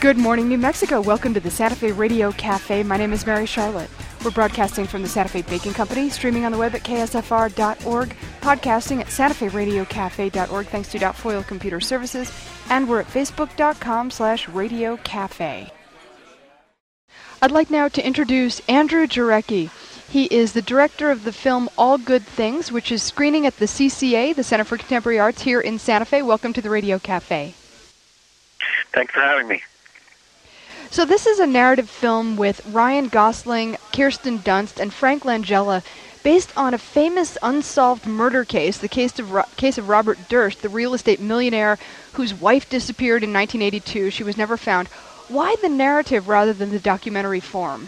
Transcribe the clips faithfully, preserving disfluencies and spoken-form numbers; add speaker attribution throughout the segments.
Speaker 1: Good morning, New Mexico. Welcome to the Santa Fe Radio Cafe. My name is Mary Charlotte. We're broadcasting from the Santa Fe Baking Company, streaming on the web at K S F R dot org, podcasting at Santa Fe Radio Cafe dot org thanks to Doubtfoil Computer Services, and we're at Facebook dot com slash Radio Cafe. I'd like now to introduce Andrew Jarecki. He is the director of the film All Good Things, which is screening at the C C A, the Center for Contemporary Arts, here in Santa Fe. Welcome to the Radio Cafe.
Speaker 2: Thanks for having me.
Speaker 1: So this is a narrative film with Ryan Gosling, Kirsten Dunst, and Frank Langella, based on a famous unsolved murder case, the case of, Ro- case of Robert Durst, the real estate millionaire whose wife disappeared in nineteen eighty-two. She was never found. Why the narrative rather than the documentary form?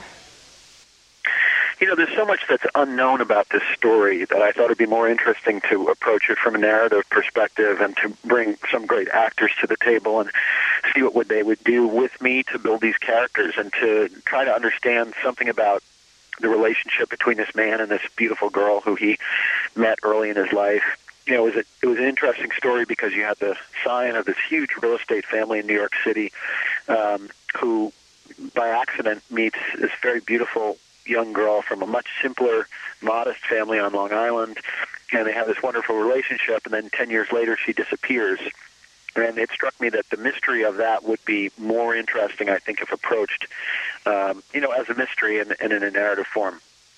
Speaker 2: You know, there's so much that's unknown about this story that I thought it'd be more interesting to approach it from a narrative perspective and to bring some great actors to the table and see what would they would do with me to build these characters and to try to understand something about the relationship between this man and this beautiful girl who he met early in his life. You know, it was, a, it was an interesting story because you had the scion of this huge real estate family in New York City um, who, by accident, meets this very beautiful young girl from a much simpler, modest family on Long Island, and they have this wonderful relationship, and then ten years later she disappears. And it struck me that the mystery of that would be more interesting, I think, if approached, um, you know, as a mystery and, and in a narrative form.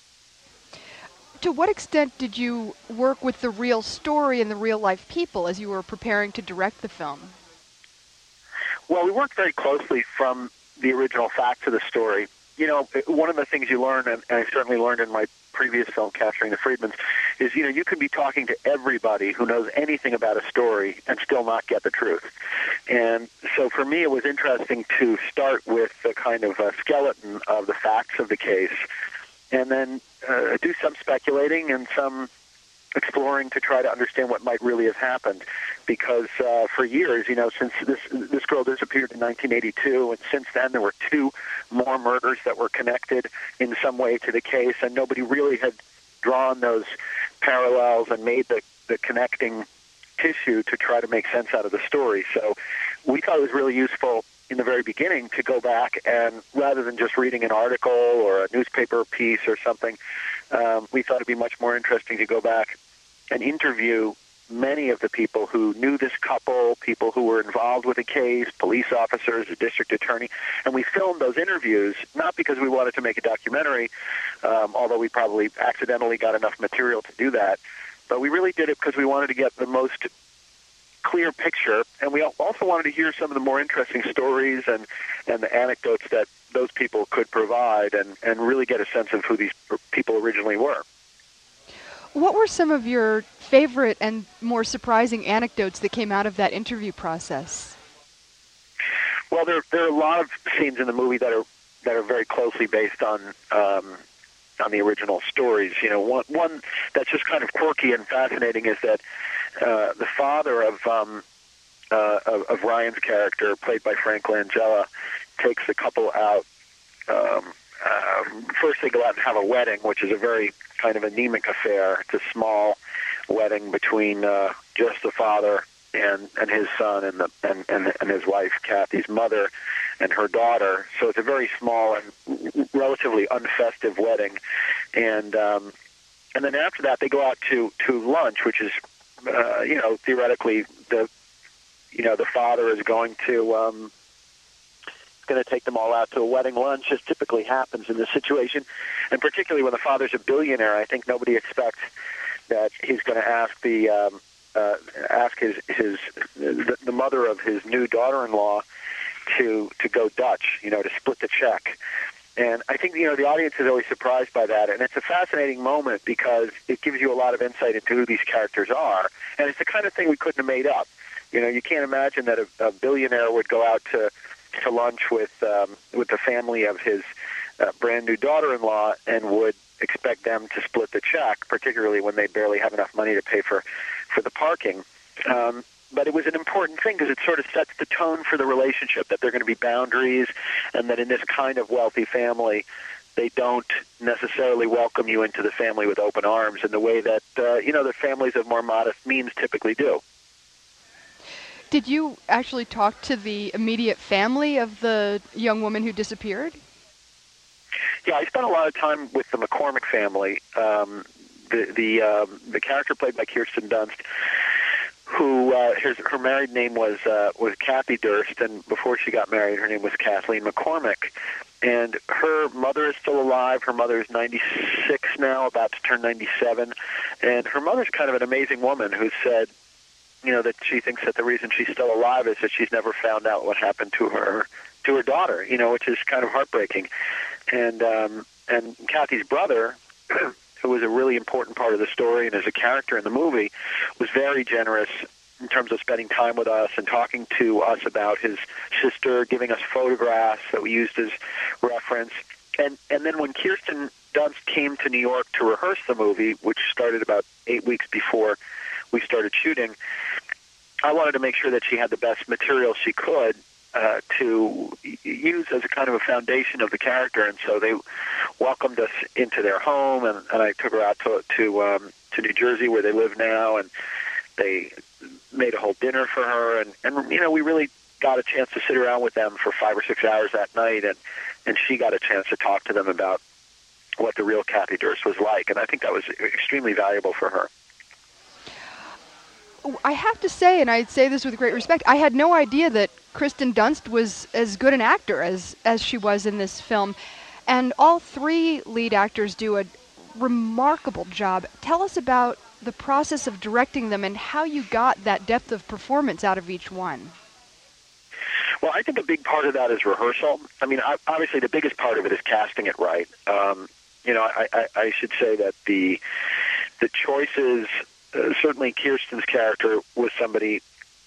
Speaker 1: To what extent did you work with the real story and the real-life people as you were preparing to direct the film?
Speaker 2: Well, we worked very closely from the original facts of the story. You know, one of the things you learn, and I certainly learned in my previous film, Capturing the Friedmans, is, you know, you can be talking to everybody who knows anything about a story and still not get the truth. And so for me, it was interesting to start with the kind of a skeleton of the facts of the case and then uh, do some speculating and some exploring to try to understand what might really have happened. Because uh, for years, you know, since this this girl disappeared in nineteen eighty-two, and since then there were two more murders that were connected in some way to the case, and nobody really had drawn those parallels and made the, the connecting tissue to try to make sense out of the story. So we thought it was really useful in the very beginning to go back and, rather than just reading an article or a newspaper piece or something, um, we thought it'd be much more interesting to go back and interview many of the people who knew this couple, people who were involved with the case, police officers, the district attorney, and we filmed those interviews, not because we wanted to make a documentary, um, although we probably accidentally got enough material to do that, but we really did it because we wanted to get the most clear picture, and we also wanted to hear some of the more interesting stories and, and the anecdotes that those people could provide and, and really get a sense of who these people originally were.
Speaker 1: What were some of your favorite and more surprising anecdotes that came out of that interview process?
Speaker 2: Well, there there are a lot of scenes in the movie that are that are very closely based on um, on the original stories. You know, one one that's just kind of quirky and fascinating is that uh, the father of, um, uh, of of Ryan's character, played by Frank Langella, takes the couple out. Um, uh, first, they go out and have a wedding, which is a very kind of anemic affair. It's a small wedding between uh, just the father and, and his son and, the, and, and, and his wife, Kathy's mother, and her daughter. So it's a very small and relatively unfestive wedding. And um, and then after that, they go out to, to lunch, which is, uh, you know, theoretically, the you know, the father is going to... Um, going to take them all out to a wedding lunch, as typically happens in this situation. And particularly when the father's a billionaire, I think nobody expects that he's going to ask the um, uh, ask his his the, the mother of his new daughter-in-law to to go Dutch, you know, to split the check. And I think, you know, the audience is always surprised by that. And it's a fascinating moment because it gives you a lot of insight into who these characters are. And it's the kind of thing we couldn't have made up. You know, you can't imagine that a, a billionaire would go out to to lunch with um, with the family of his uh, brand new daughter-in-law and would expect them to split the check, particularly when they barely have enough money to pay for, for the parking. Um, but it was an important thing because it sort of sets the tone for the relationship, that there are going to be boundaries and that in this kind of wealthy family, they don't necessarily welcome you into the family with open arms in the way that, uh, you know, the families of more modest means typically do.
Speaker 1: Did you actually talk to the immediate family of the young woman who disappeared?
Speaker 2: Yeah, I spent a lot of time with the McCormick family. Um, the the um, the character played by Kirsten Dunst, who uh, her, her married name was uh, was Kathy Durst, and before she got married, her name was Kathleen McCormick. And her mother is still alive. Her mother is ninety-six now, about to turn ninety-seven. And her mother's kind of an amazing woman who said, you know, that she thinks that the reason she's still alive is that she's never found out what happened to her to her daughter, you know, which is kind of heartbreaking. And um, and Kathy's brother, who was a really important part of the story and as a character in the movie, was very generous in terms of spending time with us and talking to us about his sister, giving us photographs that we used as reference. And and then when Kirsten Dunst came to New York to rehearse the movie, which started about eight weeks before we started shooting, I wanted to make sure that she had the best material she could uh, to use as a kind of a foundation of the character. And so they welcomed us into their home, and, and I took her out to to, um, to New Jersey, where they live now, and they made a whole dinner for her. And, and, you know, we really got a chance to sit around with them for five or six hours that night, and, and she got a chance to talk to them about what the real Kathy Durst was like. And I think that was extremely valuable for her.
Speaker 1: I have to say, and I say this with great respect, I had no idea that Kirsten Dunst was as good an actor as, as she was in this film. And all three lead actors do a remarkable job. Tell us about the process of directing them and how you got that depth of performance out of each one.
Speaker 2: Well, I think a big part of that is rehearsal. I mean, obviously the biggest part of it is casting it right. Um, you know, I, I, I should say that the the choices... Uh, certainly Kirsten's character was somebody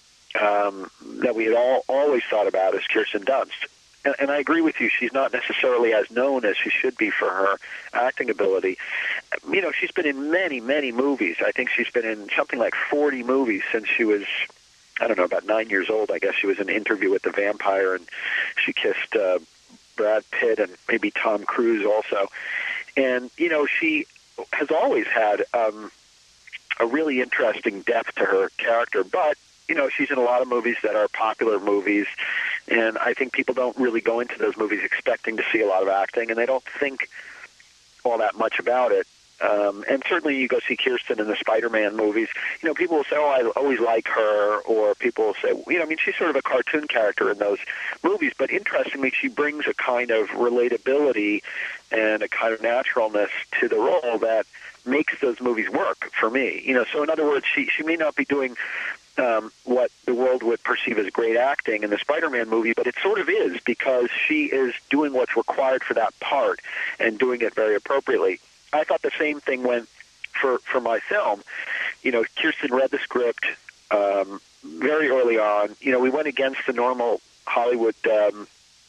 Speaker 2: um, that we had all always thought about as Kirsten Dunst. And, and I agree with you, she's not necessarily as known as she should be for her acting ability. You know, she's been in many, many movies. I think she's been in something like forty movies since she was, I don't know, about nine years old. I guess she was in Interview with the Vampire, and she kissed uh, Brad Pitt and maybe Tom Cruise also. And, you know, she has always had... Um, a really interesting depth to her character, but, you know, she's in a lot of movies that are popular movies, and I think people don't really go into those movies expecting to see a lot of acting, and they don't think all that much about it. Um, and certainly you go see Kirsten in the Spider-Man movies, you know, people will say, oh, I always like her, or people will say, you know, I mean, she's sort of a cartoon character in those movies, but interestingly, she brings a kind of relatability and a kind of naturalness to the role that makes those movies work for me. You know, so in other words, she she may not be doing um, what the world would perceive as great acting in the Spider-Man movie, but it sort of is, because she is doing what's required for that part and doing it very appropriately. I thought the same thing went for, for my film. You know, Kirsten read the script um, very early on. You know, we went against the normal Hollywood um,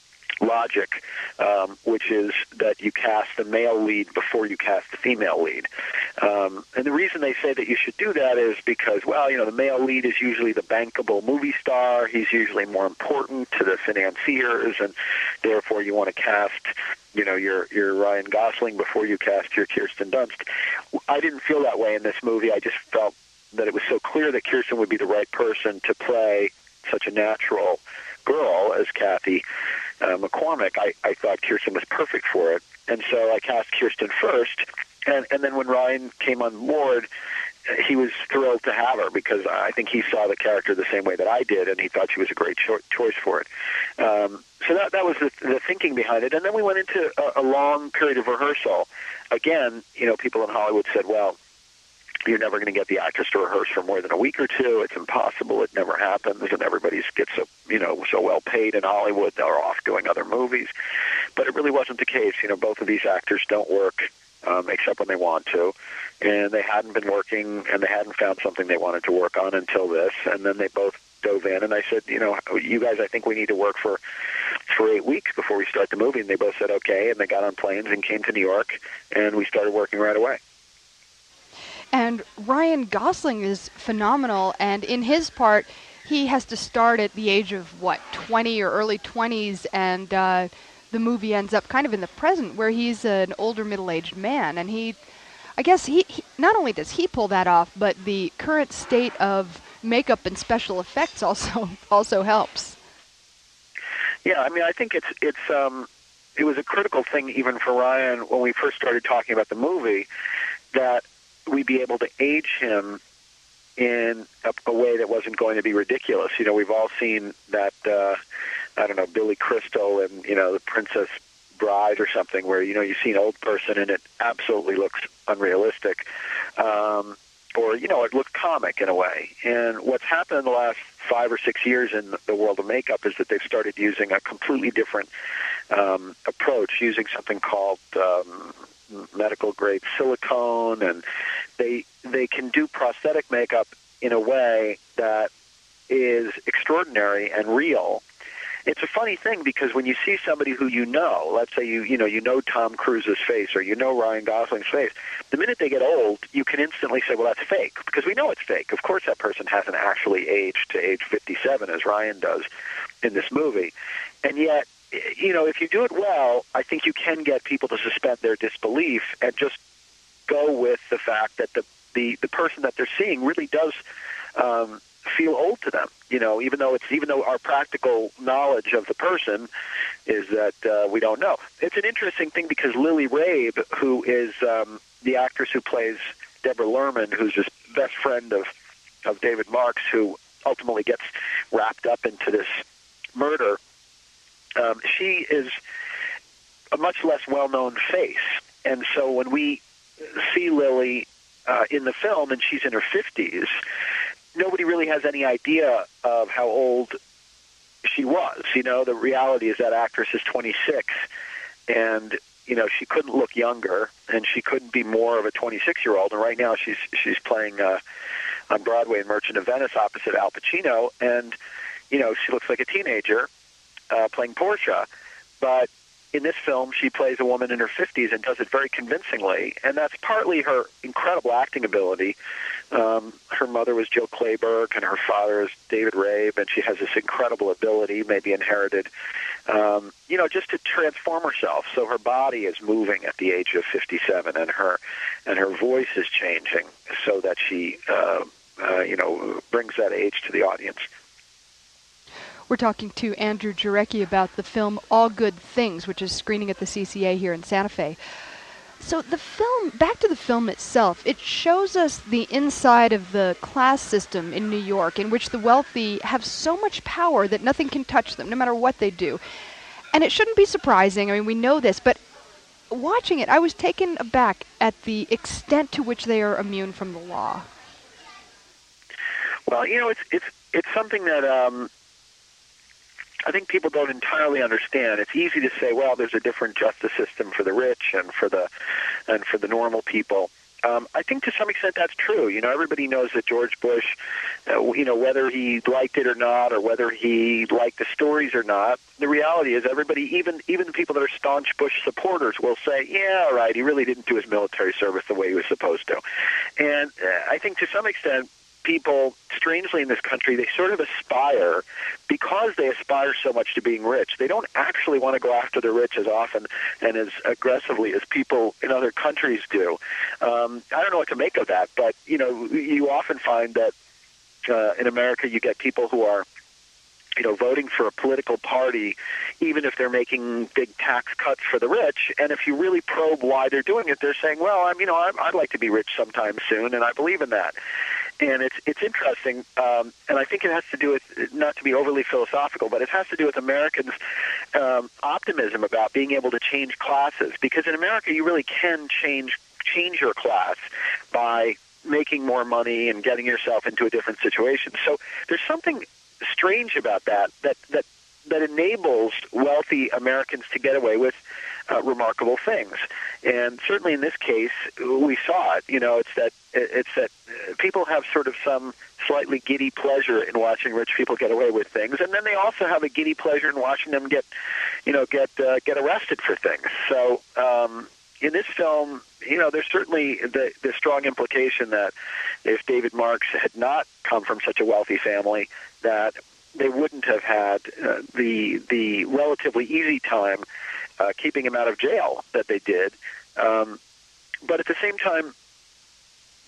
Speaker 2: logic, um, which is that you cast the male lead before you cast the female lead. Um, and the reason they say that you should do that is because, well, you know, the male lead is usually the bankable movie star. He's usually more important to the financiers, and therefore you want to cast, you know, your your Ryan Gosling before you cast your Kirsten Dunst. I didn't feel that way in this movie. I just felt that it was so clear that Kirsten would be the right person to play such a natural girl as Kathy uh, McCormick. I, I thought Kirsten was perfect for it. And so I cast Kirsten first, and, and then when Ryan came on board, he was thrilled to have her, because I think he saw the character the same way that I did, and he thought she was a great cho- choice for it. Um, so that that was the, the thinking behind it. And then we went into a, a long period of rehearsal. Again, you know, people in Hollywood said, well, you're never going to get the actress to rehearse for more than a week or two. It's impossible. It never happens. And everybody gets so, you know, so well paid in Hollywood. They're off doing other movies. But it really wasn't the case. You know, both of these actors don't work um, except when they want to. And they hadn't been working, and they hadn't found something they wanted to work on until this. And then they both dove in. And I said, you know, you guys, I think we need to work for, for eight weeks before we start the movie. And they both said, okay. And they got on planes and came to New York, and we started working right away.
Speaker 1: And Ryan Gosling is phenomenal, and in his part, he has to start at the age of, what, twenty or early twenties, and uh, the movie ends up kind of in the present, where he's an older middle-aged man, and he, I guess he, he, not only does he pull that off, but the current state of makeup and special effects also also helps.
Speaker 2: Yeah, I mean, I think it's it's um, it was a critical thing even for Ryan when we first started talking about the movie that we be able to age him in a, a way that wasn't going to be ridiculous. You know, we've all seen that, uh, I don't know, Billy Crystal and, you know, The Princess Bride or something where, you know, you see an old person and it absolutely looks unrealistic. Um, or, you know, it looked comic in a way. And what's happened in the last five or six years in the world of makeup is that they've started using a completely different um, approach, using something called um, medical-grade silicone, and they they can do prosthetic makeup in a way that is extraordinary and real. It's a funny thing because when you see somebody who you know, let's say you you know you know Tom Cruise's face or you know Ryan Gosling's face, the minute they get old, you can instantly say, well, that's fake, because we know it's fake. Of course that person hasn't actually aged to age fifty-seven as Ryan does in this movie. And yet, you know, if you do it well, I think you can get people to suspend their disbelief and just go with the fact that the, the, the person that they're seeing really does um, feel old to them. You know, even though it's even though our practical knowledge of the person is that uh, we don't know. It's an interesting thing because Lily Rabe, who is um, the actress who plays Deborah Lerman, who's just best friend of of David Marks, who ultimately gets wrapped up into this murder. Um, she is a much less well-known face, and so when we see Lily uh, in the film and she's in her fifties, nobody really has any idea of how old she was. You know, the reality is that actress is twenty-six, and you know she couldn't look younger, and she couldn't be more of a twenty-six-year-old. And right now she's she's playing uh, on Broadway in Merchant of Venice opposite Al Pacino, and you know she looks like a teenager. Uh, playing Portia, but in this film she plays a woman in her fifties and does it very convincingly, and that's partly her incredible acting ability. Um, her mother was Jill Clayburgh and her father is David Rabe, and she has this incredible ability, maybe inherited, um, you know, just to transform herself. So her body is moving at the age of fifty-seven, and her and her voice is changing so that she, uh, uh, you know, brings that age to the audience.
Speaker 1: We're talking to Andrew Jarecki about the film All Good Things, which is screening at the C C A here in Santa Fe. So the film, back to the film itself, it shows us the inside of the class system in New York, in which the wealthy have so much power that nothing can touch them, no matter what they do. And it shouldn't be surprising, I mean, we know this, but watching it, I was taken aback at the extent to which they are immune from the law.
Speaker 2: Well, you know, it's it's it's something that um, I think people don't entirely understand. It's easy to say, well, there's a different justice system for the rich and for the and for the normal people. Um, I think to some extent that's true. You know, everybody knows that George Bush, uh, you know, whether he liked it or not, or whether he liked the stories or not, the reality is everybody, even even the people that are staunch Bush supporters, will say, yeah, all right, he really didn't do his military service the way he was supposed to. And uh, I think to some extent, people, strangely in this country, they sort of aspire, because they aspire so much to being rich, they don't actually want to go after the rich as often and as aggressively as people in other countries do. Um, I don't know what to make of that, but, you know, you often find that uh, in America you get people who are, you know, voting for a political party, even if they're making big tax cuts for the rich. And if you really probe why they're doing it, they're saying, well, I'm, you know, I'm, I'd like to be rich sometime soon, and I believe in that. And it's it's interesting, um, and I think it has to do with, not to be overly philosophical, but it has to do with Americans' um, optimism about being able to change classes. Because in America, you really can change change your class by making more money and getting yourself into a different situation. So there's something strange about that, that that that enables wealthy Americans to get away with uh, remarkable things. And certainly in this case, we saw it. You know, it's that it's that people have sort of some slightly giddy pleasure in watching rich people get away with things, and then they also have a giddy pleasure in watching them get, you know, get uh, get arrested for things. So um, in this film, you know, there's certainly the, the strong implication that if David Marks had not come from such a wealthy family, that they wouldn't have had uh, the the relatively easy time uh, keeping him out of jail that they did. Um, but at the same time,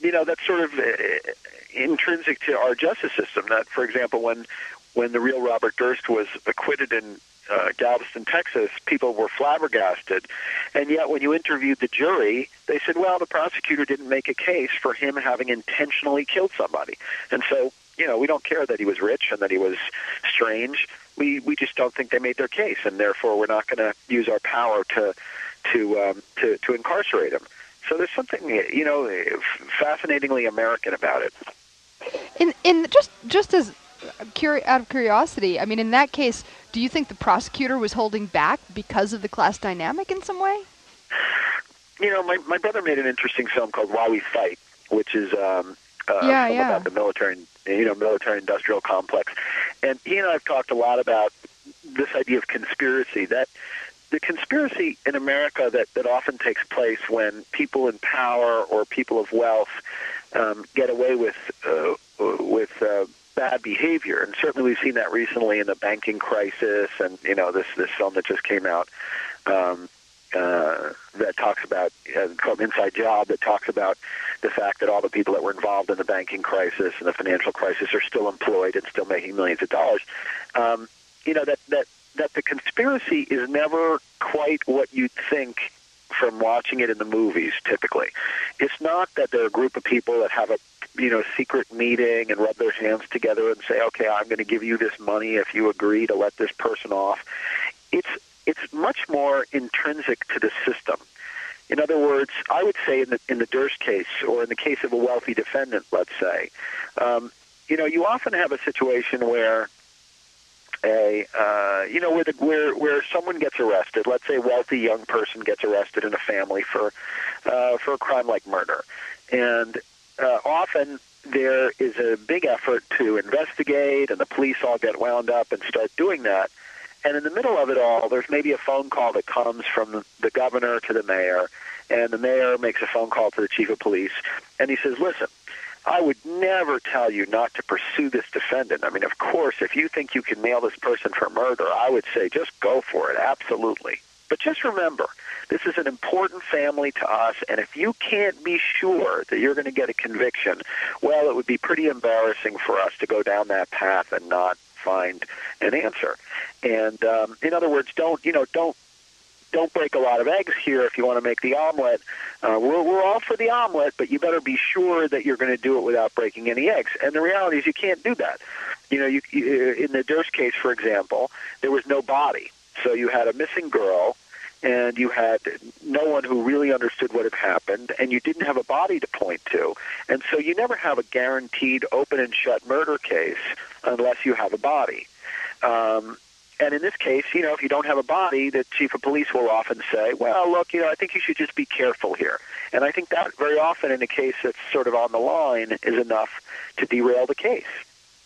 Speaker 2: you know, that's sort of uh, intrinsic to our justice system. That, for example, when when the real Robert Durst was acquitted in uh, Galveston, Texas, people were flabbergasted. And yet when you interviewed the jury, they said, well, the prosecutor didn't make a case for him having intentionally killed somebody. And so, you know, we don't care that he was rich and that he was strange. We we just don't think they made their case, and therefore we're not going to use our power to to um, to to incarcerate him. So there's something, you know, fascinatingly American about it.
Speaker 1: In in just just as curi- out of curiosity, I mean, in that case, do you think the prosecutor was holding back because of the class dynamic in some way?
Speaker 2: You know, my my brother made an interesting film called Why We Fight, which is um, uh,
Speaker 1: yeah,
Speaker 2: film
Speaker 1: yeah.
Speaker 2: about the military, you know, military-industrial complex. And he and I have talked a lot about this idea of conspiracy. That the conspiracy in America that, that often takes place when people in power or people of wealth um, get away with uh, with uh, bad behavior, and certainly we've seen that recently in the banking crisis, and you know this this film that just came out um, uh, that talks about uh, called Inside Job, that talks about the fact that all the people that were involved in the banking crisis and the financial crisis are still employed and still making millions of dollars. Um, you know that that. that the conspiracy is never quite what you'd think from watching it in the movies, typically. It's not that they're a group of people that have a, you know, secret meeting and rub their hands together and say, okay, I'm going to give you this money if you agree to let this person off. It's, it's much more intrinsic to the system. In other words, I would say in the, in the Durst case, or in the case of a wealthy defendant, let's say, um, you know, you often have a situation where A, uh, you know, where, the, where where someone gets arrested. Let's say a wealthy young person gets arrested in a family for uh, for a crime like murder, and uh, often there is a big effort to investigate, and the police all get wound up and start doing that. And in the middle of it all, there's maybe a phone call that comes from the governor to the mayor, and the mayor makes a phone call to the chief of police, and he says, "Listen, I would never tell you not to pursue this defendant. I mean, of course, if you think you can nail this person for murder, I would say just go for it, absolutely. But just remember, this is an important family to us, and if you can't be sure that you're going to get a conviction, well, it would be pretty embarrassing for us to go down that path and not find an answer." And um, in other words, don't, you know, don't, don't break a lot of eggs here if you want to make the omelet. Uh, we're, we're all for the omelet, but you better be sure that you're going to do it without breaking any eggs. And the reality is you can't do that. You know, you, you, in the Durst case, for example, there was no body. So you had a missing girl, and you had no one who really understood what had happened, and you didn't have a body to point to. And so you never have a guaranteed open and shut murder case unless you have a body. Um, And in this case, you know, if you don't have a body, the chief of police will often say, well, look, you know, I think you should just be careful here. And I think that very often in a case that's sort of on the line is enough to derail the case.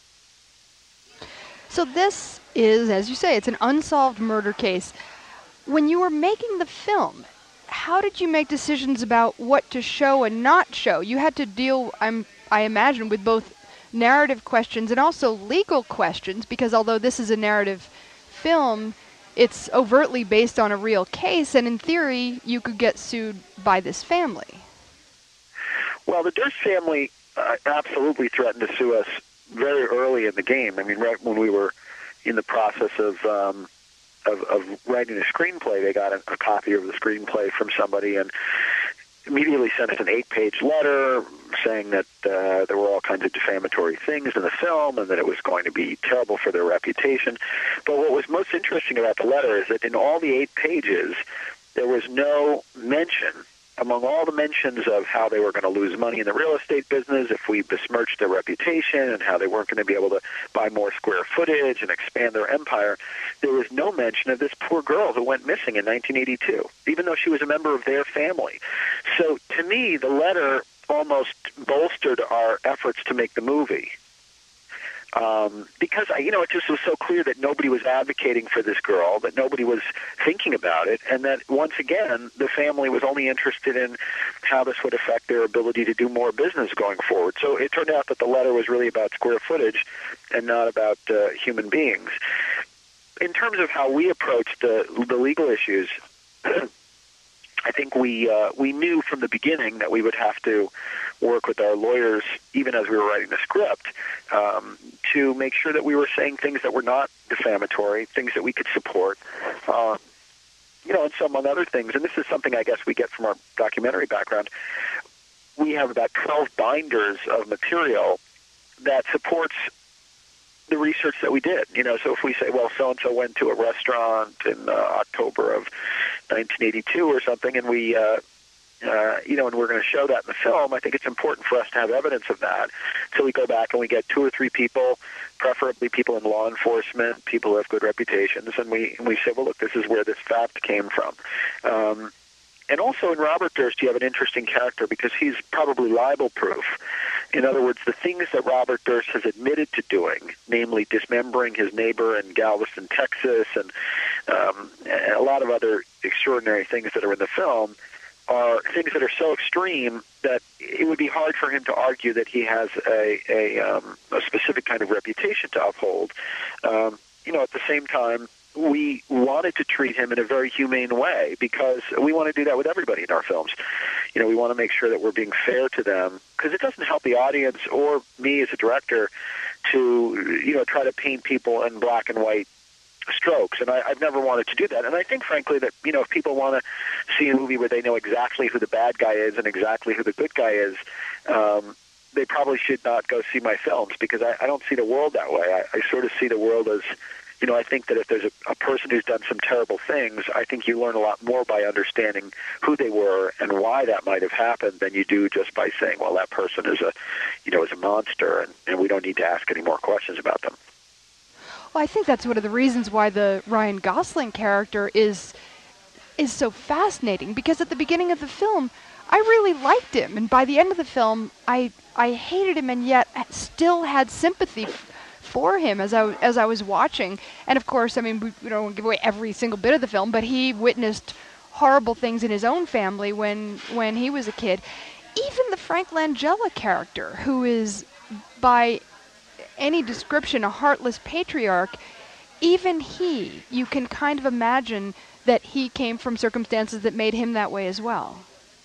Speaker 1: So this is, as you say, it's an unsolved murder case. When you were making the film, how did you make decisions about what to show and not show? You had to deal, I'm, I imagine, with both narrative questions and also legal questions, because although this is a narrative film, it's overtly based on a real case, and in theory, you could get sued by this family.
Speaker 2: Well, the Durst family uh, absolutely threatened to sue us very early in the game. I mean, right when we were in the process of um, of, of writing a screenplay, they got a, a copy of the screenplay from somebody and immediately sent us an eight-page letter saying that uh, there were all kinds of defamatory things in the film and that it was going to be terrible for their reputation. But what was most interesting about the letter is that in all the eight pages, there was no mention, among all the mentions of how they were going to lose money in the real estate business if we besmirched their reputation and how they weren't going to be able to buy more square footage and expand their empire, there was no mention of this poor girl who went missing in nineteen eighty-two, even though she was a member of their family. So to me, the letter almost bolstered our efforts to make the movie. Um, because, you know, it just was so clear that nobody was advocating for this girl, that nobody was thinking about it, and that, once again, the family was only interested in how this would affect their ability to do more business going forward. So it turned out that the letter was really about square footage and not about uh, human beings. In terms of how we approached the, the legal issues, I think we uh, we knew from the beginning that we would have to work with our lawyers, even as we were writing the script, um, to make sure that we were saying things that were not defamatory, things that we could support. Uh, you know, and some other things, and this is something I guess we get from our documentary background. We have about twelve binders of material that supports the research that we did. You know, so if we say, well, so-and-so went to a restaurant in uh, October of nineteen eighty-two or something, and we, uh, uh, you know, and we're going to show that in the film, I think it's important for us to have evidence of that. So we go back and we get two or three people, preferably people in law enforcement, people who have good reputations, and we and we say, well, look, this is where this fact came from. Um, and also in Robert Durst, you have an interesting character because he's probably libel-proof. In other words, the things that Robert Durst has admitted to doing, namely dismembering his neighbor in Galveston, Texas, and um, a lot of other extraordinary things that are in the film, are things that are so extreme that it would be hard for him to argue that he has a a, um, a specific kind of reputation to uphold. Um, you know, at the same time, we wanted to treat him in a very humane way because we want to do that with everybody in our films. You know, we want to make sure that we're being fair to them because it doesn't help the audience or me as a director to, you know, try to paint people in black and white strokes, and I, I've never wanted to do that. And I think, frankly, that, you know, if people want to see a movie where they know exactly who the bad guy is and exactly who the good guy is, um, they probably should not go see my films because I, I don't see the world that way. I, I sort of see the world as, you know, I think that if there's a, a person who's done some terrible things, I think you learn a lot more by understanding who they were and why that might have happened than you do just by saying, well, that person is a, you know, is a monster, and, and we don't need to ask any more questions about them.
Speaker 1: Well, I think that's one of the reasons why the Ryan Gosling character is is so fascinating, because at the beginning of the film, I really liked him, and by the end of the film, I I hated him, and yet still had sympathy f- for him as I as I was watching. And of course, I mean, we, we don't give away every single bit of the film, but he witnessed horrible things in his own family when when he was a kid. Even the Frank Langella character, who is by any description a heartless patriarch, even he, you can kind of imagine that he came from circumstances that made him that way as well.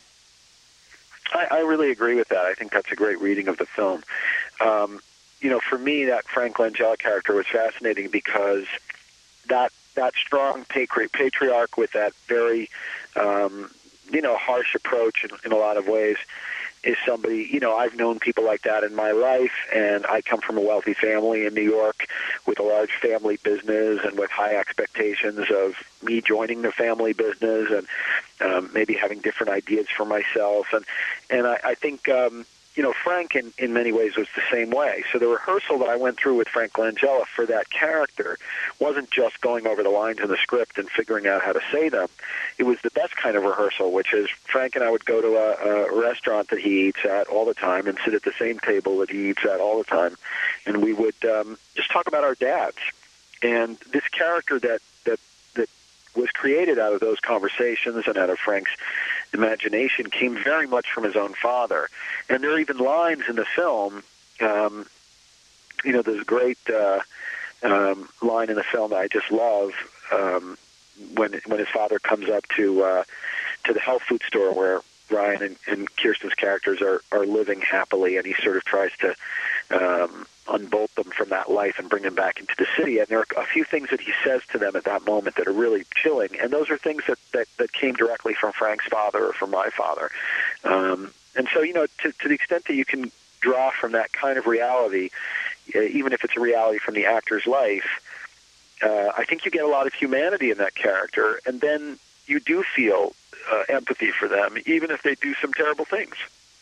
Speaker 2: I, I really agree with that. I think that's a great reading of the film. Um, you know, for me, that Frank Langella character was fascinating because that that strong patri- patriarch with that very, um, you know, harsh approach in, in a lot of ways is somebody, you know, I've known people like that in my life, and I come from a wealthy family in New York with a large family business and with high expectations of me joining the family business and um, maybe having different ideas for myself. And, and I, I think, um, you know, Frank in, in many ways was the same way. So the rehearsal that I went through with Frank Langella for that character wasn't just going over the lines in the script and figuring out how to say them. It was the best kind of rehearsal, which is Frank and I would go to a, a restaurant that he eats at all the time and sit at the same table that he eats at all the time, and we would um, just talk about our dads. And this character that, that, that was created out of those conversations and out of Frank's imagination came very much from his own father. And there are even lines in the film, um, you know, there's a great uh, um, line in the film that I just love um, when when his father comes up to uh, to the health food store where Ryan and, and Kirsten's characters are, are living happily, and he sort of tries to um, unbolt them from that life and bring them back into the city. And there are a few things that he says to them at that moment that are really chilling, and those are things that, that, that came directly from Frank's father or from my father. Um, and so, you know, to, to the extent that you can draw from that kind of reality, uh, even if it's a reality from the actor's life, uh, I think you get a lot of humanity in that character, and then you do feel uh, empathy for them, even if they do some terrible things.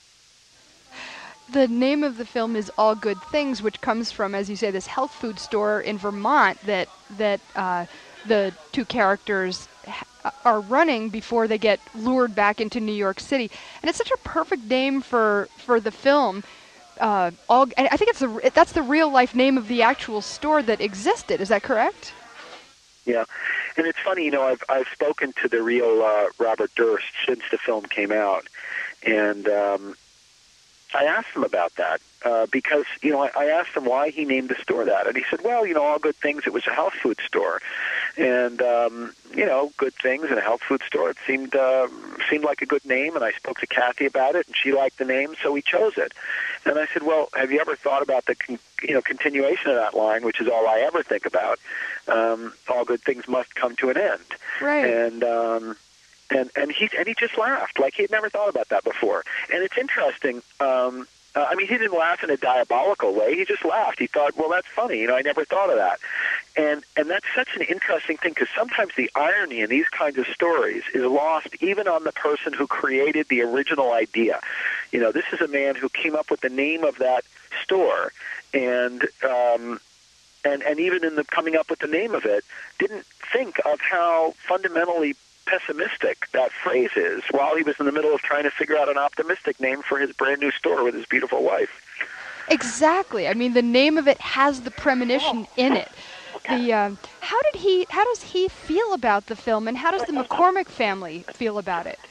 Speaker 1: The name of the film is All Good Things, which comes from, as you say, this health food store in Vermont that that uh, the two characters ha- are running before they get lured back into New York City. And it's such a perfect name for, for the film. Uh, all, and I think it's a, that's the real life name of the actual store that existed. Is that correct?
Speaker 2: Yeah, and it's funny, you know, I've I've spoken to the real uh, Robert Durst since the film came out, and um, I asked him about that uh, because, you know, I, I asked him why he named the store that. And he said, well, you know, All Good Things, it was a health food store. And, um, you know, Good Things in a health food store, it seemed uh, seemed like a good name. And I spoke to Kathy about it, and she liked the name, so we chose it. And I said, well, have you ever thought about the, con- you know, continuation of that line, which is all I ever think about? Um, all good things must come to an end.
Speaker 1: Right.
Speaker 2: And... Um, And and he and he just laughed like he had never thought about that before. And it's interesting. Um, uh, I mean, he didn't laugh in a diabolical way. He just laughed. He thought, "Well, that's funny. You know, I never thought of that." And and that's such an interesting thing because sometimes the irony in these kinds of stories is lost even on the person who created the original idea. You know, this is a man who came up with the name of that store, and um, and and even in the coming up with the name of it, didn't think of how fundamentally pessimistic that phrase is while he was in the middle of trying to figure out an optimistic name for his brand new store with his beautiful wife.
Speaker 1: Exactly. I mean, the name of it has the premonition in it. The um, how did he? How does he feel about the film, and how does the McCormick family feel about it?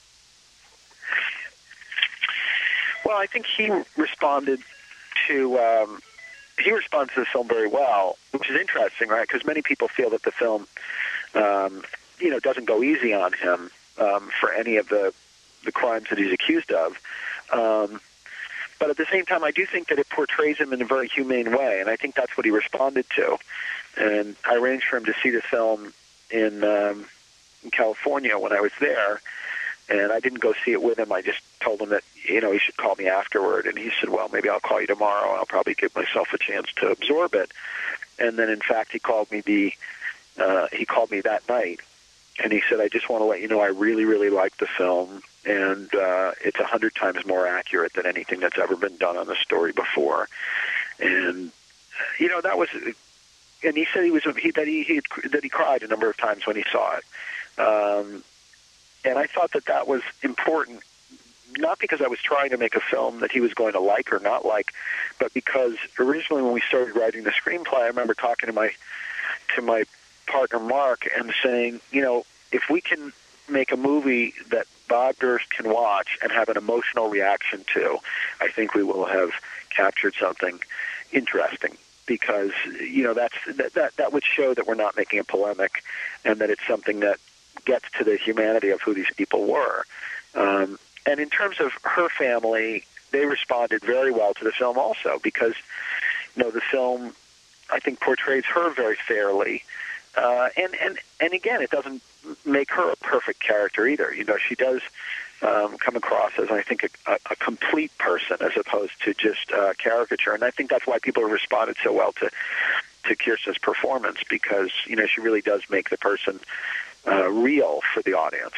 Speaker 2: Well, I think he responded to um, he responded to the film very well, which is interesting, right? Because many people feel that the film. Um, you know, doesn't go easy on him um, for any of the, the crimes that he's accused of. Um, but at the same time, I do think that it portrays him in a very humane way, and I think that's what he responded to. And I arranged for him to see the film in, um, in California when I was there, and I didn't go see it with him. I just told him that, you know, he should call me afterward, and he said, well, maybe I'll call you tomorrow. I'll probably give myself a chance to absorb it. And then, in fact, he called me the uh, he called me that night. And he said, I just want to let you know I really, really like the film, and uh, it's a hundred times more accurate than anything that's ever been done on the story before. And, you know, that was, and he said he was he, that he, he that he cried a number of times when he saw it. Um, and I thought that that was important, not because I was trying to make a film that he was going to like or not like, but because originally when we started writing the screenplay, I remember talking to my to my partner Mark and saying, you know, if we can make a movie that Bob Durst can watch and have an emotional reaction to, I think we will have captured something interesting, because, you know, that's that that, that would show that we're not making a polemic and that it's something that gets to the humanity of who these people were. Um, and in terms of her family, they responded very well to the film also, because, you know, the film, I think, portrays her very fairly. Uh, and, and, and again, it doesn't make her a perfect character either. You know, she does um, come across as, I think, a, a complete person as opposed to just uh, caricature. And I think that's why people have responded so well to, to Kirsten's performance, because, you know, she really does make the person uh, real for the audience.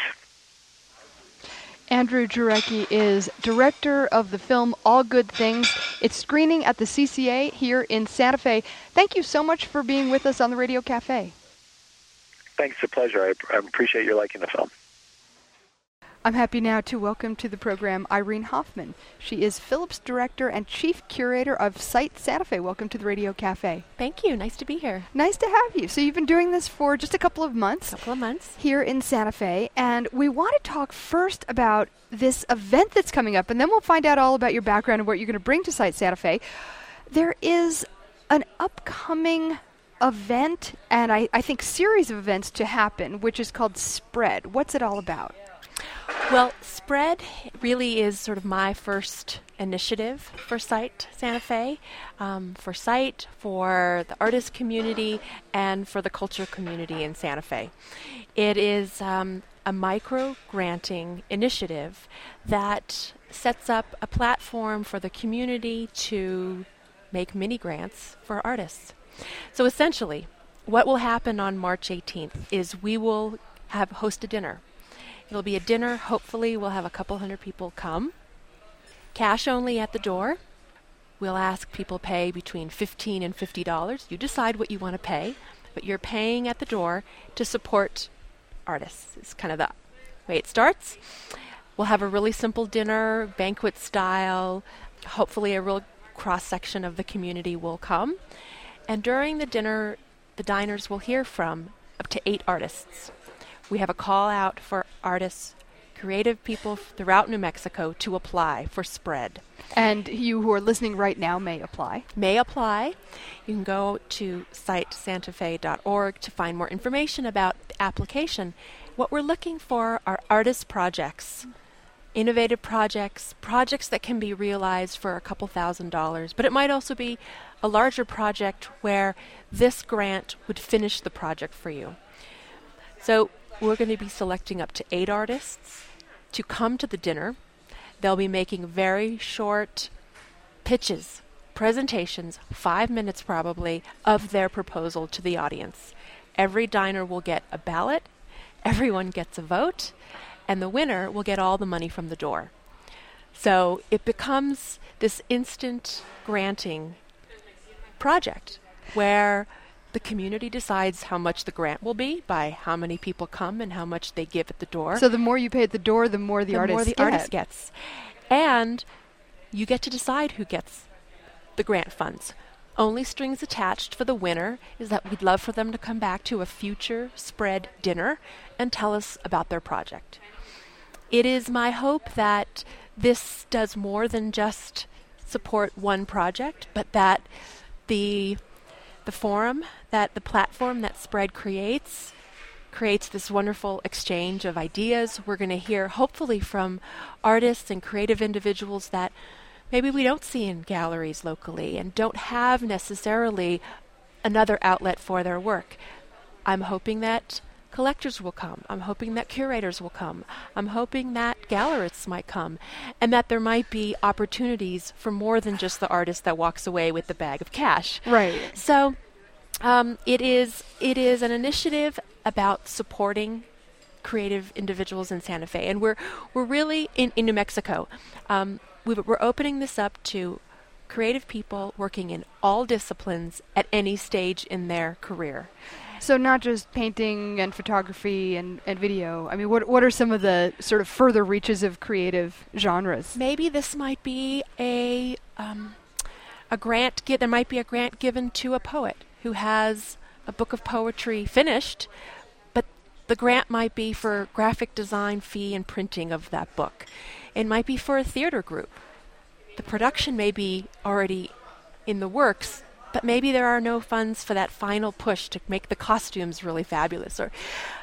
Speaker 1: Andrew Jarecki is director of the film All Good Things. It's screening at the C C A here in Santa Fe. Thank you so much for being with us on the Radio Cafe.
Speaker 2: Thanks, it's a pleasure. I, I appreciate your liking the film.
Speaker 1: I'm happy now to welcome to the program Irene Hoffman. She is Phillips Director and Chief Curator of Site Santa Fe. Welcome to the Radio Cafe.
Speaker 3: Thank you. Nice to be here.
Speaker 1: Nice to have you. So you've been doing this for just a couple of months.
Speaker 3: A couple of months.
Speaker 1: Here in Santa Fe. And we want to talk first about this event that's coming up, and then we'll find out all about your background and what you're going to bring to Site Santa Fe. There is an upcoming event, and I, I think series of events to happen, which is called Spread. What's it all about?
Speaker 3: Well, Spread really is sort of my first initiative for Site Santa Fe, um, for Site, for the artist community, and for the culture community in Santa Fe. It is um, a micro-granting initiative that sets up a platform for the community to make mini-grants for artists. So essentially, what will happen on March eighteenth is we will have host a dinner. It'll be a dinner. Hopefully we'll have a couple hundred people come. Cash only at the door. We'll ask people pay between fifteen dollars and fifty dollars. You decide what you want to pay, but you're paying at the door to support artists. It's kind of the way it starts. We'll have a really simple dinner, banquet style. Hopefully a real cross-section of the community will come. And during the dinner, the diners will hear from up to eight artists. We have a call out for artists creative people throughout New Mexico to apply for Spread.
Speaker 1: And you who are listening right now may apply.
Speaker 3: May apply. You can go to site santa fe dot org to find more information about the application. What we're looking for are artist projects, innovative projects, projects that can be realized for a couple thousand dollars. But it might also be a larger project where this grant would finish the project for you. So we're going to be selecting up to eight artists to come to the dinner. They'll be making very short pitches, presentations, five minutes probably, of their proposal to the audience. Every diner will get a ballot, everyone gets a vote, and the winner will get all the money from the door. So it becomes this instant granting project where the community decides how much the grant will be by how many people come and how much they give at the door.
Speaker 1: So the more you pay at the door, the more the,
Speaker 3: the
Speaker 1: artist
Speaker 3: more the
Speaker 1: get.
Speaker 3: artist gets. And you get to decide who gets the grant funds. Only strings attached for the winner is that we'd love for them to come back to a future Spread dinner and tell us about their project. It is my hope that this does more than just support one project, but that the the forum, that the platform that Spread creates, creates this wonderful exchange of ideas. We're going to hear, hopefully, from artists and creative individuals that maybe we don't see in galleries locally and don't have necessarily another outlet for their work. I'm hoping that collectors will come. I'm hoping that curators will come. I'm hoping that gallerists might come, and that there might be opportunities for more than just the artist that walks away with the bag of cash.
Speaker 1: Right.
Speaker 3: So um, it is it is an initiative about supporting creative individuals in Santa Fe, and we're we're really in, in New Mexico. Um, we, we're opening this up to creative people working in all disciplines at any stage in their career.
Speaker 1: So not just painting and photography and, and video. I mean, what what are some of the sort of further reaches of creative genres?
Speaker 3: Maybe this might be a um, a grant. Gi- there might be a grant given to a poet who has a book of poetry finished, but the grant might be for graphic design fee and printing of that book. It might be for a theater group. The production may be already in the works, but maybe there are no funds for that final push to make the costumes really fabulous. Or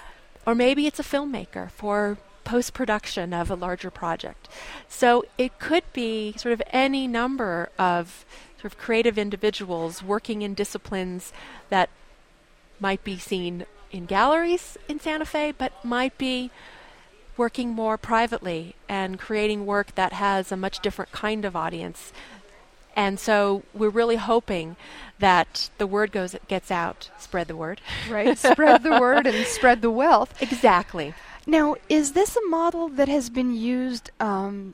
Speaker 3: or maybe it's a filmmaker for post-production of a larger project. So it could be sort of any number of sort of creative individuals working in disciplines that might be seen in galleries in Santa Fe, but might be working more privately and creating work that has a much different kind of audience. And so we're really hoping that the word goes gets out. Spread the word.
Speaker 1: Right. Spread the word and spread the wealth.
Speaker 3: Exactly.
Speaker 1: Now, is this a model that has been used, um,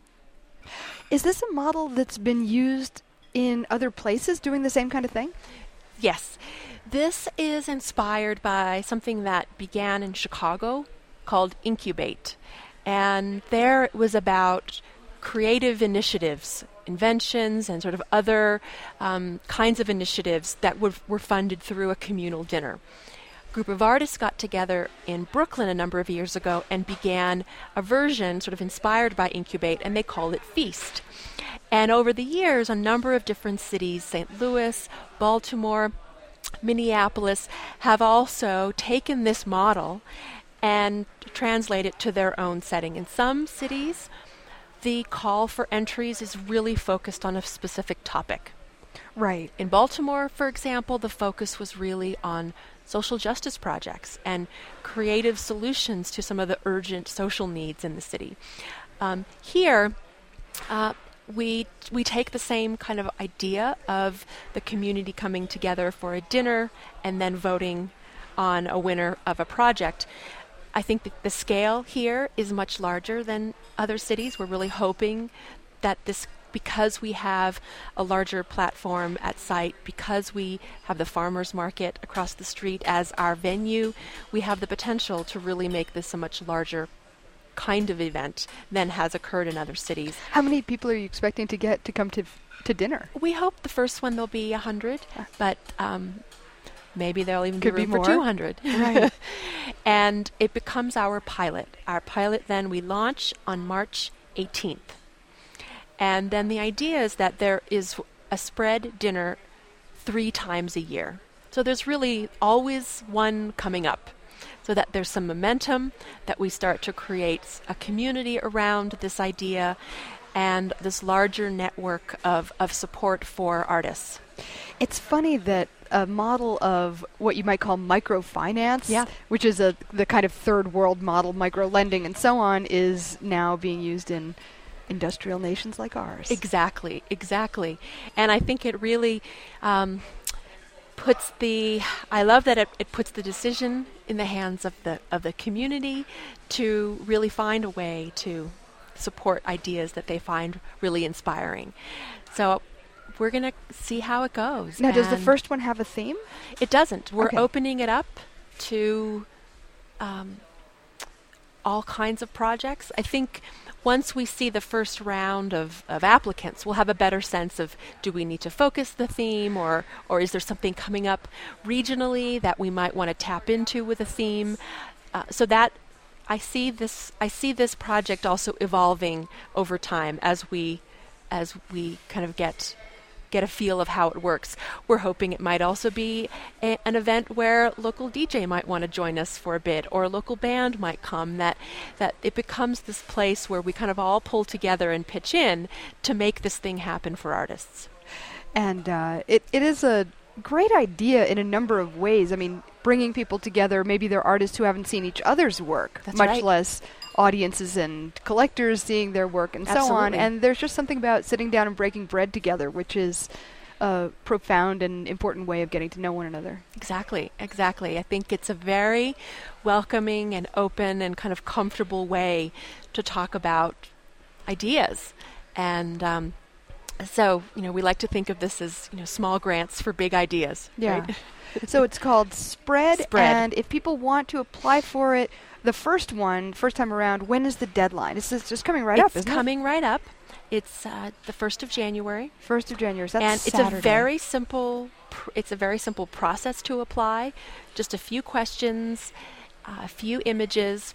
Speaker 1: is this a model that's been used in other places doing the same kind of thing?
Speaker 3: Yes. This is inspired by something that began in Chicago called Incubate. And there it was about creative initiatives, inventions, and sort of other um, kinds of initiatives that were, were funded through a communal dinner. A group of artists got together in Brooklyn a number of years ago and began a version sort of inspired by Incubate, and they called it Feast. And over the years, a number of different cities, Saint Louis, Baltimore, Minneapolis, have also taken this model and translate it to their own setting. In some cities, the call for entries is really focused on a specific topic.
Speaker 1: Right.
Speaker 3: In Baltimore, for example, the focus was really on social justice projects and creative solutions to some of the urgent social needs in the city. Um, here, uh, we we take the same kind of idea of the community coming together for a dinner and then voting on a winner of a project. I think that the scale here is much larger than other cities. We're really hoping that this, because we have a larger platform at site, because we have the farmers market across the street as our venue, we have the potential to really make this a much larger kind of event than has occurred in other cities.
Speaker 1: How many people are you expecting to get to come to to dinner?
Speaker 3: We hope the first one there'll be one hundred, but um, maybe there'll even
Speaker 1: Could
Speaker 3: be
Speaker 1: be
Speaker 3: room for
Speaker 1: more.
Speaker 3: two hundred.
Speaker 1: Right.
Speaker 3: And it becomes our pilot. Our pilot then we launch on March eighteenth. And then the idea is that there is a spread dinner three times a year. So there's really always one coming up, so that there's some momentum, that we start to create a community around this idea and this larger network of, of support for artists.
Speaker 1: It's funny that a model of what you might call microfinance,
Speaker 3: yeah.
Speaker 1: which is a the kind of third world model, micro-lending and so on, is now being used in industrial nations like ours.
Speaker 3: Exactly, exactly. And I think it really um, puts the, I love that it, it puts the decision in the hands of the of the community to really find a way to support ideas that they find really inspiring. So we're going to see how it goes.
Speaker 1: Now, does the
Speaker 3: And
Speaker 1: first one have a theme?
Speaker 3: It doesn't. We're
Speaker 1: Okay.
Speaker 3: opening it up to um, all kinds of projects. I think once we see the first round of, of applicants, we'll have a better sense of, do we need to focus the theme, or or is there something coming up regionally that we might want to tap into with a theme? Uh, so that I see this I see this project also evolving over time as we as we kind of get get a feel of how it works. We're hoping it might also be a, an event where local D J might want to join us for a bit, or a local band might come, that that it becomes this place where we kind of all pull together and pitch in to make this thing happen for artists.
Speaker 1: And uh, it, it is a great idea in a number of ways. I mean, bringing people together, maybe they're artists who haven't seen each other's work,
Speaker 3: That's
Speaker 1: much
Speaker 3: right.
Speaker 1: less audiences and collectors seeing their work and so on.
Speaker 3: Absolutely.
Speaker 1: And there's just something about sitting down and breaking bread together, which is a profound and important way of getting to know one another.
Speaker 3: Exactly, exactly. I think it's a very welcoming and open and kind of comfortable way to talk about ideas. And um, so, you know, we like to think of this as, you know, small grants for big ideas.
Speaker 1: Yeah.
Speaker 3: Right?
Speaker 1: So it's called Spread,
Speaker 3: Spread.
Speaker 1: And if people want to apply for it, the first one, first time around, when is the deadline? It's just, just coming right
Speaker 3: it's
Speaker 1: up, isn't
Speaker 3: coming right up. It's uh, the first of January.
Speaker 1: it? First of January. So
Speaker 3: and
Speaker 1: that's
Speaker 3: it's
Speaker 1: Saturday.
Speaker 3: a very simple pr- it's a very simple process to apply. Just a few questions, uh, a few images.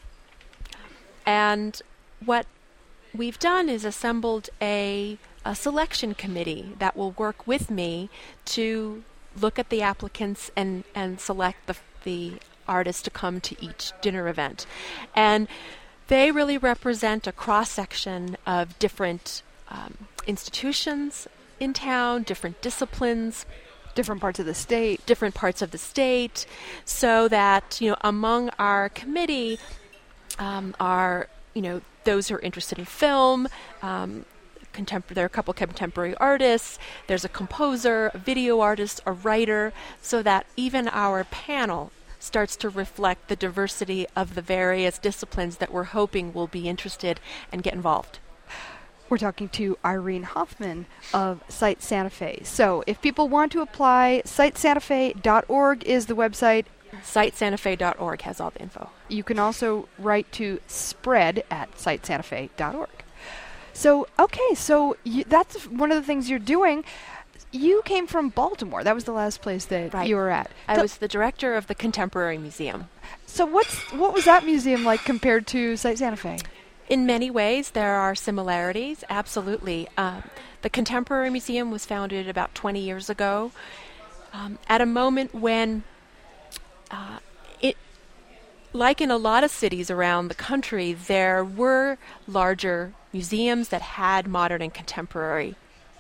Speaker 3: And what we've done is assembled a, a selection committee that will work with me to look at the applicants and, and select the the artists to come to each dinner event. And they really represent a cross-section of different um, institutions in town, different disciplines,
Speaker 1: different parts of the state.
Speaker 3: different parts of the state, so that, you know, among our committee um, are, you know, those who are interested in film, um, contempor- there are a couple contemporary artists, there's a composer, a video artist, a writer, so that even our panel starts to reflect the diversity of the various disciplines that we're hoping will be interested and get involved.
Speaker 1: We're talking to Irene Hoffman of Site Santa Fe. So if people want to apply, site santa fe dot org is the website.
Speaker 3: site santa fe dot org has all the info.
Speaker 1: You can also write to spread at site santa fe dot org. So, okay, so you, that's one of the things you're doing. You came from Baltimore. That was the last place that
Speaker 3: Right.
Speaker 1: you were at.
Speaker 3: I
Speaker 1: Tell-
Speaker 3: was the director of the Contemporary Museum.
Speaker 1: So what's what was that museum like compared to Site Santa Fe?
Speaker 3: In many ways, there are similarities, absolutely. Um, the Contemporary Museum was founded about twenty years ago, um, at a moment when, uh, it, like in a lot of cities around the country, there were larger museums that had modern and contemporary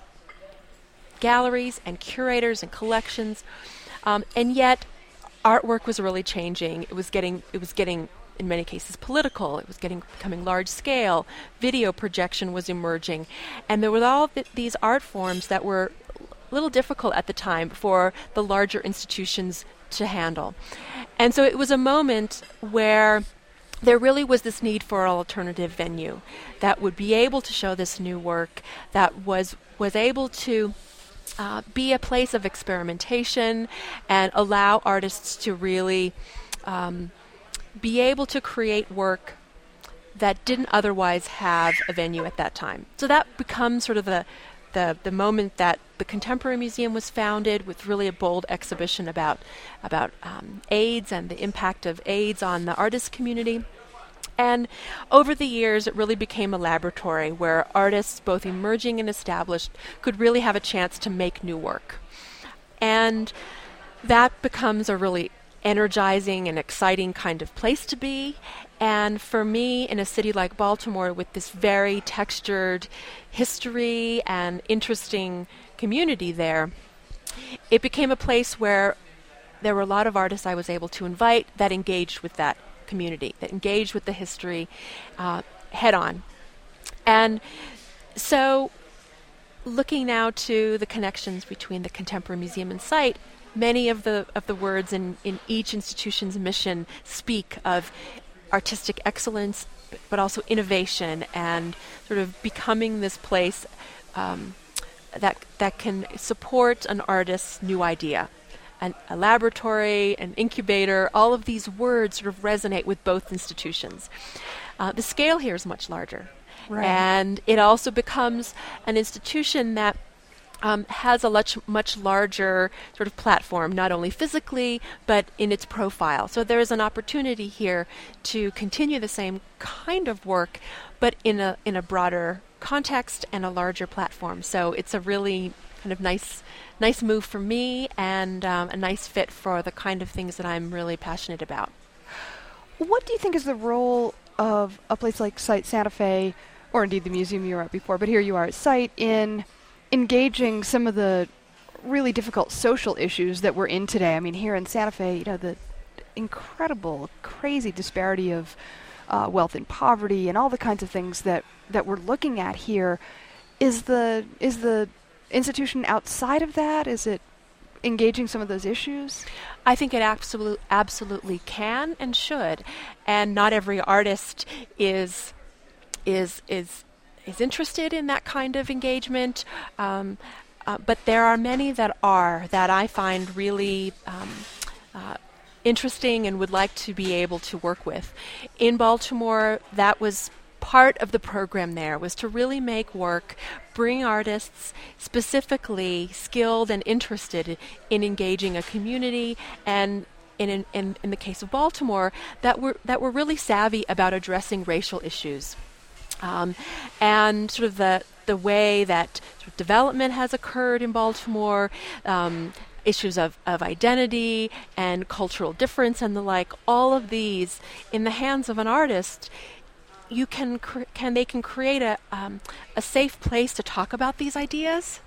Speaker 3: galleries and curators and collections, um, and yet artwork was really changing. It was getting, it was getting, in many cases, political. It was getting becoming large scale. Video projection was emerging, and there were all th- these art forms that were a little difficult at the time for the larger institutions to handle. And so it was a moment where there really was this need for an alternative venue that would be able to show this new work, that was was able to Uh, be a place of experimentation and allow artists to really um, be able to create work that didn't otherwise have a venue at that time. So that becomes sort of the the the moment that the Contemporary Museum was founded, with really a bold exhibition about about um, AIDS and the impact of AIDS on the artist community. And over the years, it really became a laboratory where artists, both emerging and established, could really have a chance to make new work. And that becomes a really energizing and exciting kind of place to be. And for me, in a city like Baltimore, with this very textured history and interesting community there, it became a place where there were a lot of artists I was able to invite that engaged with that community, that engaged with the history uh, head on. And so looking now to the connections between the Contemporary Museum and site, many of the of the words in, in each institution's mission speak of artistic excellence, but also innovation and sort of becoming this place um, that that can support an artist's new idea. An, a laboratory, an incubator, all of these words sort of resonate with both institutions. Uh, the scale here is much larger.
Speaker 1: Right.
Speaker 3: And it also becomes an institution that um, has a much, much larger sort of platform, not only physically, but in its profile. So there is an opportunity here to continue the same kind of work, but in a in a broader context and a larger platform. So it's a really kind of nice nice move for me, and um, a nice fit for the kind of things that I'm really passionate about.
Speaker 1: What do you think is the role of a place like Site Santa Fe, or indeed the museum you were at before, but here you are at Site, in engaging some of the really difficult social issues that we're in today? I mean, here in Santa Fe, you know, the incredible, crazy disparity of uh, wealth and poverty and all the kinds of things that, that we're looking at here. Is the is the institution outside of that? Is it engaging some of those issues?
Speaker 3: I think it absolute, absolutely can and should, and not every artist is is is is interested in that kind of engagement. Um, uh, but there are many that are that I find really um, uh, interesting and would like to be able to work with. In Baltimore, that was part of the program there, was to really make work, bring artists specifically skilled and interested in engaging a community, and in in, in the case of Baltimore, that were that were really savvy about addressing racial issues. Um, and sort of the the way that sort of development has occurred in Baltimore, um, issues of, of identity and cultural difference and the like, all of these in the hands of an artist, you can cre- can they can create a um, a safe place to talk about these ideas,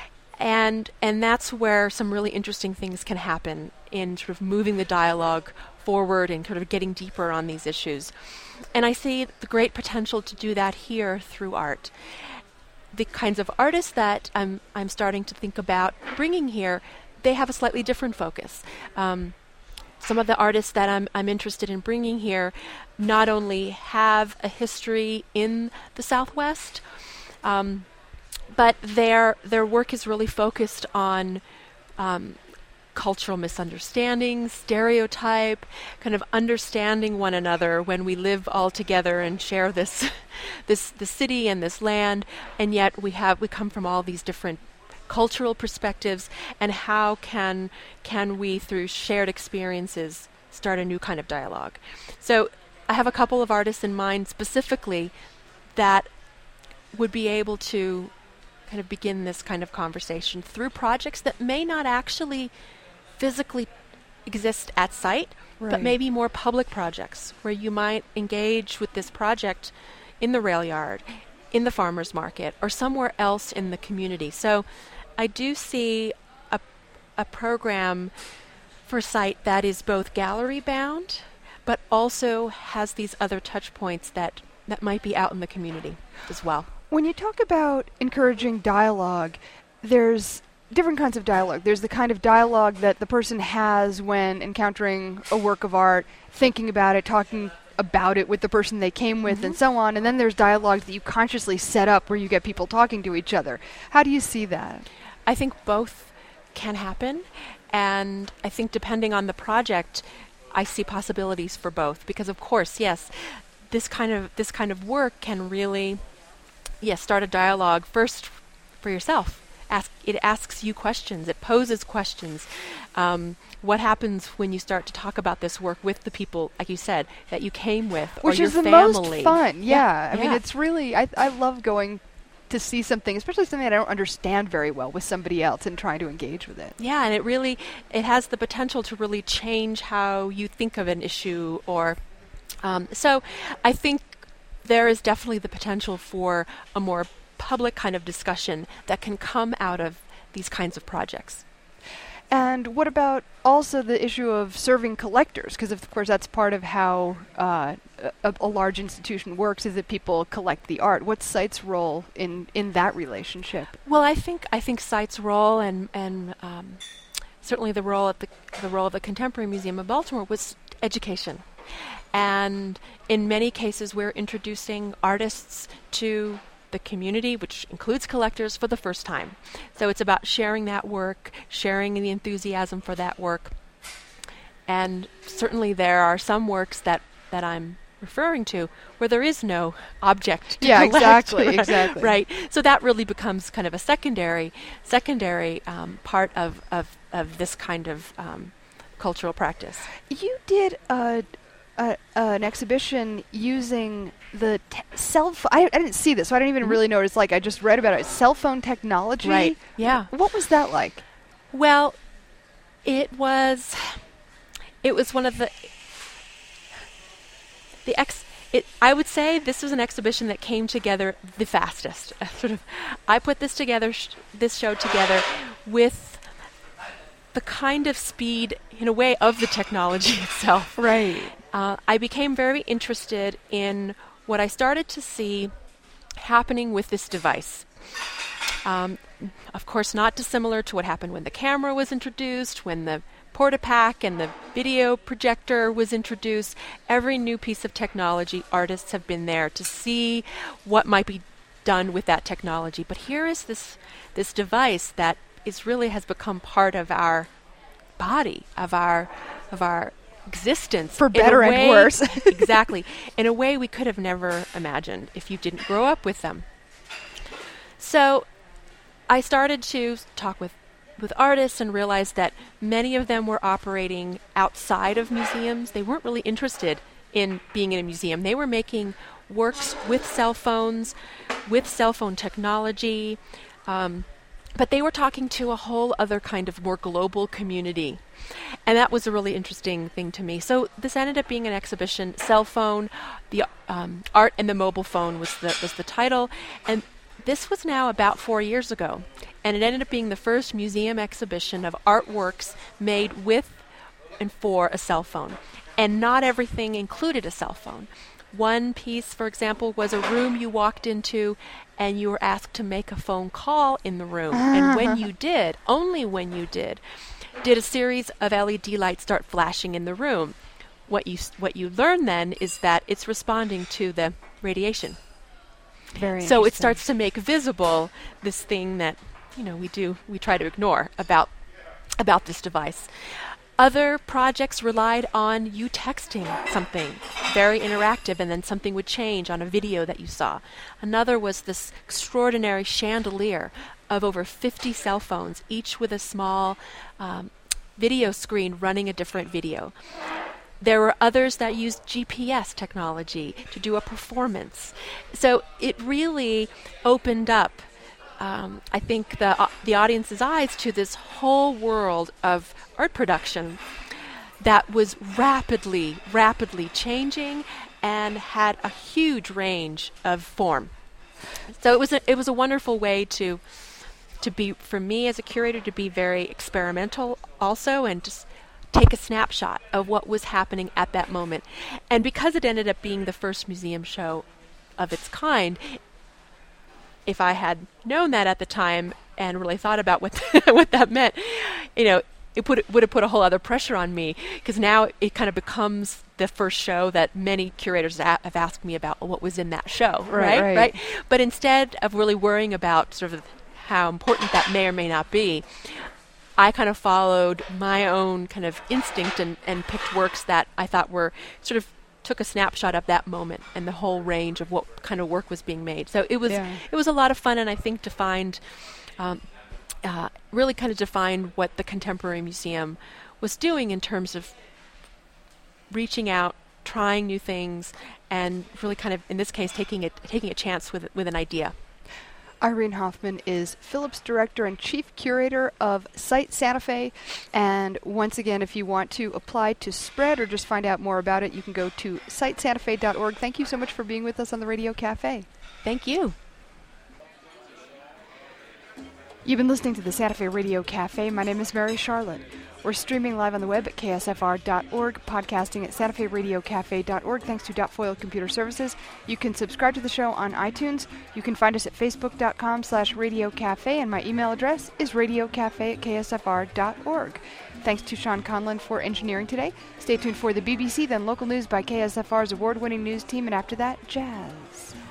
Speaker 3: and and that's where some really interesting things can happen in sort of moving the dialogue forward and sort of getting deeper on these issues. And I see the great potential to do that here through art. The kinds of artists that I'm I'm starting to think about bringing here, they have a slightly different focus. Um, Some of the artists that I'm I'm interested in bringing here not only have a history in the Southwest, um, but their their work is really focused on um, cultural misunderstandings, stereotype, kind of understanding one another when we live all together and share this this the city and this land, and yet we have we come from all these different cultural perspectives, and how can can we, through shared experiences, start a new kind of dialogue. So I have a couple of artists in mind specifically that would be able to kind of begin this kind of conversation through projects that may not actually physically exist at site, right, but maybe more public projects where you might engage with this project in the rail yard, in the farmer's market, or somewhere else in the community. So I do see a, a program for Site that is both gallery bound, but also has these other touch points that, that might be out in the community as well.
Speaker 1: When you talk about encouraging dialogue, there's different kinds of dialogue. There's the kind of dialogue that the person has when encountering a work of art, thinking about it, talking about it with the person they came with, mm-hmm. and so on. And then there's dialogue that you consciously set up where you get people talking to each other. How do you see that?
Speaker 3: I think both can happen, and I think depending on the project, I see possibilities for both. Because of course, yes, this kind of this kind of work can really, yes, start a dialogue first for yourself. Ask, it asks you questions. It poses questions. Um, what happens when you start to talk about this work with the people, like you said, that you came with,
Speaker 1: Which
Speaker 3: or your
Speaker 1: is the
Speaker 3: family?
Speaker 1: most fun. Yeah,
Speaker 3: yeah.
Speaker 1: I
Speaker 3: yeah.
Speaker 1: mean, it's really. I I love going to see something, especially something that I don't understand very well, with somebody else and trying to engage with it.
Speaker 3: Yeah, and it really it has the potential to really change how you think of an issue, or um, so. I think there is definitely the potential for a more public kind of discussion that can come out of these kinds of projects.
Speaker 1: And what about also the issue of serving collectors? Because of course that's part of how uh, a, a large institution works, is that people collect the art. What's Cite's role in, in that relationship?
Speaker 3: Well, I think I think Cite's role, and and um, certainly the role at the the role of the Contemporary Museum of Baltimore, was education. And in many cases, we're introducing artists to the community, which includes collectors, for the first time. So it's about sharing that work, sharing the enthusiasm for that work. And certainly there are some works that, that I'm referring to where there is no object to
Speaker 1: yeah,
Speaker 3: collect.
Speaker 1: exactly,
Speaker 3: right,
Speaker 1: exactly.
Speaker 3: Right. So that really becomes kind of a secondary, secondary um, part of, of, of this kind of um, cultural practice.
Speaker 1: You did a, a, an exhibition using the te- cell phone. I, I didn't see this, so I don't even
Speaker 3: Mm-hmm.
Speaker 1: really know what it's like. I just read about it. Cell phone technology.
Speaker 3: Right. Yeah.
Speaker 1: What was that like?
Speaker 3: Well, it was it was one of the the ex it I would say this was an exhibition that came together the fastest. Sort of I put this together sh- this show together with the kind of speed, in a way, of the technology itself.
Speaker 1: Right.
Speaker 3: Uh, I became very interested in what I started to see happening with this device. Um, of course, not dissimilar to what happened when the camera was introduced, when the Portapak and the video projector was introduced. Every new piece of technology, artists have been there to see what might be done with that technology. But here is this this device that is really has become part of our body, of our of our existence.
Speaker 1: For better
Speaker 3: in a
Speaker 1: and
Speaker 3: way,
Speaker 1: worse.
Speaker 3: Exactly. In a way we could have never imagined if you didn't grow up with them. So I started to talk with, with artists and realized that many of them were operating outside of museums. They weren't really interested in being in a museum. They were making works with cell phones, with cell phone technology, um, but they were talking to a whole other kind of more global community. And that was a really interesting thing to me. So this ended up being an exhibition. Cell phone, the um, art and the mobile phone was the was the title. And this was now about four years ago. And it ended up being the first museum exhibition of artworks made with and for a cell phone. And not everything included a cell phone. One piece, for example, was a room you walked into and you were asked to make a phone call in the room. And when you did, only when you did, did a series of L E D lights start flashing in the room. What you what you learn then is that it's responding to the radiation.
Speaker 1: Very
Speaker 3: So it
Speaker 1: interesting.
Speaker 3: starts to make visible this thing that, you know, we do we try to ignore about about this device. Other projects relied on you texting something very interactive, and then something would change on a video that you saw. Another was this extraordinary chandelier of over fifty cell phones, each with a small um, video screen running a different video. There were others that used G P S technology to do a performance. So it really opened up, um, I think, the uh, the audience's eyes to this whole world of art production that was rapidly, rapidly changing and had a huge range of form. So it was a, it was a wonderful way to to be, for me as a curator, to be very experimental also, and just take a snapshot of what was happening at that moment. And because it ended up being the first museum show of its kind, if I had known that at the time and really thought about what what that meant, you know, it put, would have put a whole other pressure on me, because now it kind of becomes the first show that many curators a- have asked me about what was in that show,
Speaker 1: Right,
Speaker 3: right?
Speaker 1: right.
Speaker 3: Right. But instead of really worrying about sort of how important that may or may not be, I kind of followed my own kind of instinct and, and picked works that I thought were sort of took a snapshot of that moment and the whole range of what kind of work was being made. So it was
Speaker 1: Yeah.
Speaker 3: it was a lot of fun, and I think defined um, uh, really kind of defined what the Contemporary Museum was doing in terms of reaching out, trying new things, and really kind of, in this case, taking a taking a chance with with an idea.
Speaker 1: Irene Hoffman is Phillips Director and Chief Curator of Site Santa Fe. And once again, if you want to apply to Spread or just find out more about it, you can go to site santa fe dot org. Thank you so much for being with us on the Radio Cafe.
Speaker 3: Thank you.
Speaker 1: You've been listening to the Santa Fe Radio Cafe. My name is Mary Charlotte. We're streaming live on the web at K S F R dot org, podcasting at santa fe radio cafe dot org, thanks to Dotfoil Computer Services. You can subscribe to the show on iTunes. You can find us at facebook dot com slash radio cafe, and my email address is radiocafe at K S F R dot org. Thanks to Sean Conlon for engineering today. Stay tuned for the B B C, then local news by K S F R's award-winning news team, and after that, jazz.